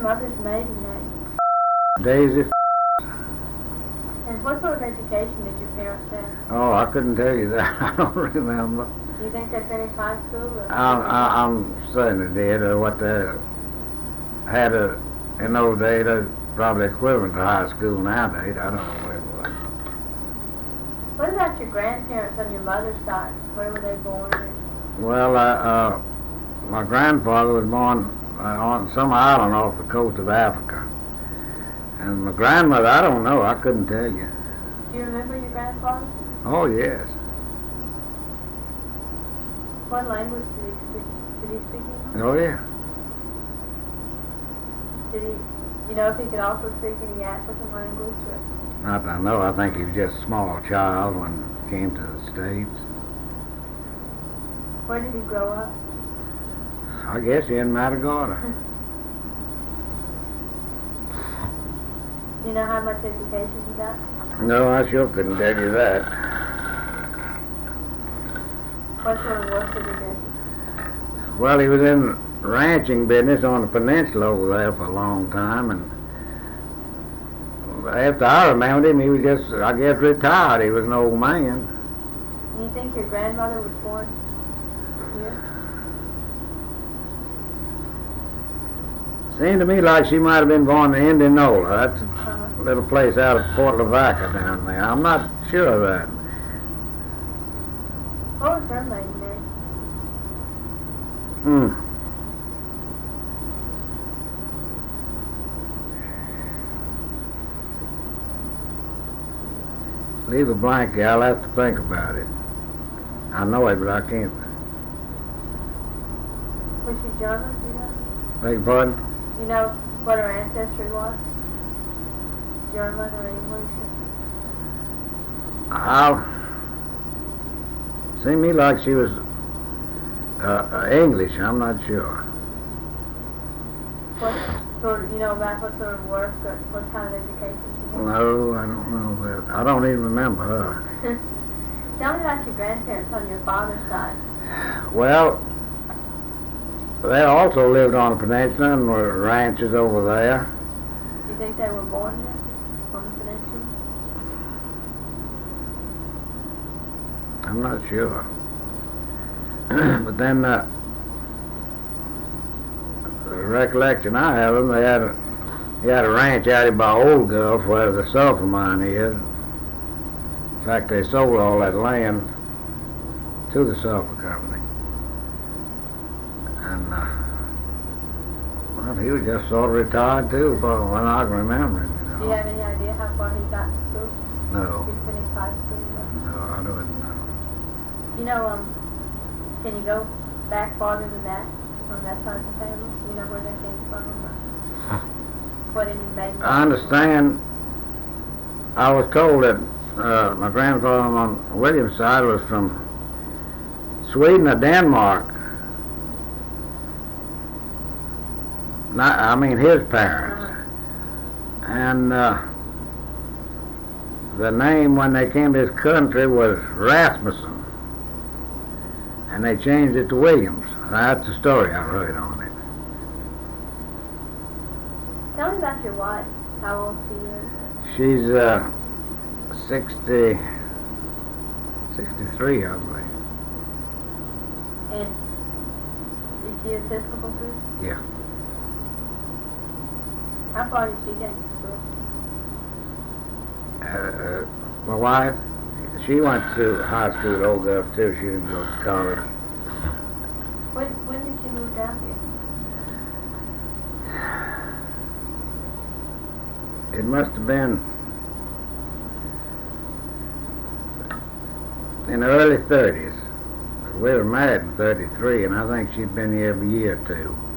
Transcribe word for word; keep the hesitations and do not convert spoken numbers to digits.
your mother's maiden name? Daisy. And what sort of education did your parents have? Oh, I couldn't tell you that. I don't remember. Do you think they finished high school? Or I, I, I'm certain they did. Or what they had a, in those days, uh, probably equivalent to high school nowadays. I don't know where it was. What about your grandparents on your mother's side? Where were they born? And Well, uh, uh, my grandfather was born uh, on some island off the coast of Africa. And my grandmother, I don't know. I couldn't tell you. do you remember your grandfather? Oh, yes. What language did he speak? Did he speak English? Oh, yeah. Did he, you know, if he could also speak any African language? Or Not that I know. I think he was just a small child when he came to the States. where did he grow up? I guess he in Matagorda. Do you know how much education he got? No, I sure couldn't tell you that. What sort of work did he do? Well, he was in ranching business on the peninsula over there for a long time, and after I remembered him, he was just, I guess, retired. He was an old man. Do you think your grandmother was born here? Seemed to me like she might have been born in Indianola. That's Uh-huh. a little place out of Port Lavaca down there. I'm not sure of that. What was her maiden name? Hmm. Leave a blank here. I'll have to think about it. I know it, but I can't. Was she German, do you know? Beg your pardon? You know what her ancestry was? German or English? I'll seemed to me like she was uh, uh, English. I'm not sure. What sort of, you know about what sort of work or what kind of education she had? No, I don't know. That. I don't even remember her. Tell me about your grandparents on your father's side. Well, they also lived on the peninsula and were ranches over there. Do you think they were born there on the peninsula? I'm not sure. But then, uh, the recollection I have of them, they had a, he had a ranch out here by Old Gulf where the sulfur mine is. In fact, they sold all that land to the sulfur company. And, uh, well, he was just sort of retired too, for when I can remember him, you know. Do you have any idea how far he got to school? No, He finished high school? no, I don't know. You know, um, can you go back farther than that on that side of the family? You know where they came from? Or what any maiden? I understand. I was told that uh, my grandfather on William's side was from Sweden or Denmark. Not, I mean his parents. Uh-huh. And uh, the name when they came to this country was Rasmussen. And they changed it to Williams. That's the story I heard on it. Tell me about your wife. How old she is? She's uh, sixty, sixty-three, I believe. And is she Episcopal too? Yeah. How far did she get to school? Uh, uh, my wife, she went to high school at Old Gulf too. She didn't go to college. When when did you move down here? It must have been in the early thirties. We were married in thirty-three, and I think she'd been here a year or two.